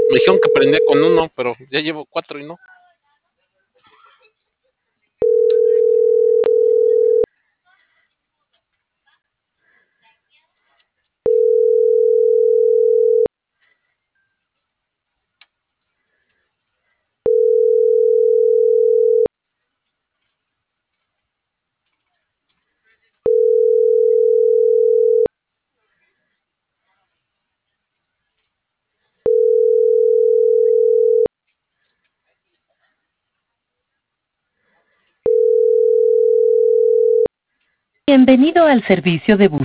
Me dijeron que prendía con uno, pero ya llevo 4 y no. Bienvenido al servicio de bus.